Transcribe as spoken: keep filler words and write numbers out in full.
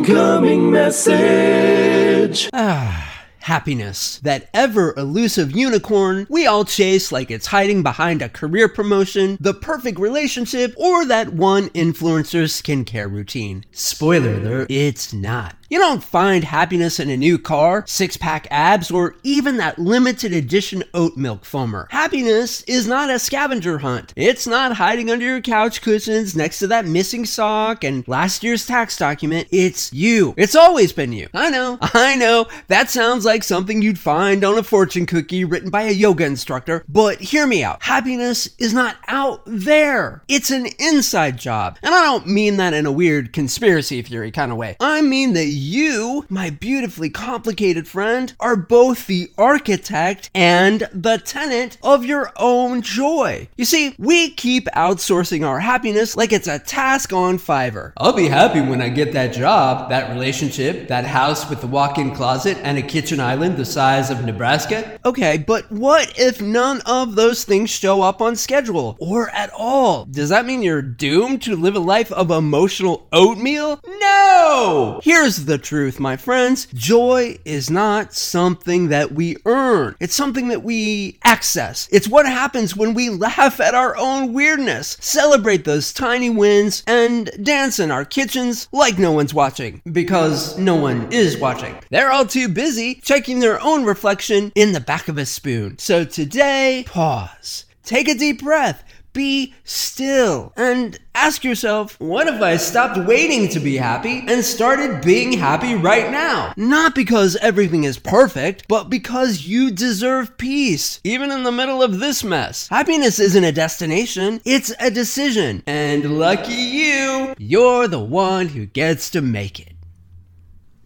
Incoming message. Ah. Happiness, that ever-elusive unicorn we all chase like it's hiding behind a career promotion, the perfect relationship, or that one influencer skincare routine. Spoiler alert, it's not. You don't find happiness in a new car, six-pack abs, or even that limited edition oat milk foamer. Happiness is not a scavenger hunt. It's not hiding under your couch cushions next to that missing sock and last year's tax document. It's you. It's always been you. I know, I know, that sounds like something you'd find on a fortune cookie written by a yoga instructor, but hear me out. Happiness is not out there. It's an inside job. And I don't mean that in a weird conspiracy theory kind of way. I mean that you, my beautifully complicated friend, are both the architect and the tenant of your own joy. You see, we keep outsourcing our happiness like it's a task on Fiverr. I'll be happy when I get that job, that relationship, that house with the walk-in closet and a kitchen island the size of Nebraska. Okay, but what if none of those things show up on schedule or at all? Does that mean you're doomed to live a life of emotional oatmeal? No! Here's the truth, my friends. Joy is not something that we earn. It's something that we access. It's what happens when we laugh at our own weirdness, celebrate those tiny wins, and dance in our kitchens like no one's watching. Because no one is watching. They're all too busy checking their own reflection in the back of a spoon. So today, pause. Take a deep breath. Be still and ask yourself, what if I stopped waiting to be happy and started being happy right now? Not because everything is perfect, but because you deserve peace, even in the middle of this mess. Happiness isn't a destination, it's a decision. And lucky you, you're the one who gets to make it.